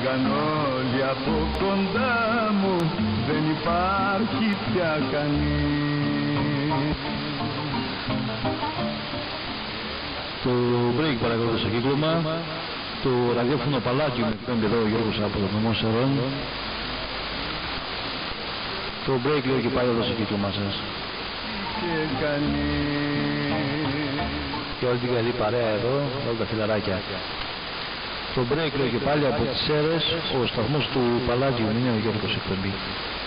φύγαν όλοι από κοντά μου, δεν υπάρχει πια κανείς. Το break παρακολουθεί στο κύκλωμα. Το ραδιόφωνο Παλάτιο με πέμπει εδώ ο Γιώργος από το νομό Σερών. Το break λέει και πάλι εδώ στο κύκλωμα σας. Και όλη την καλή παρέα εδώ, όλα τα φιλαράκια. Το break λέει και πάλι από τις Σέρρες, ο σταθμός του Παλάτιου είναι ο Γιώργος εκπέμπει.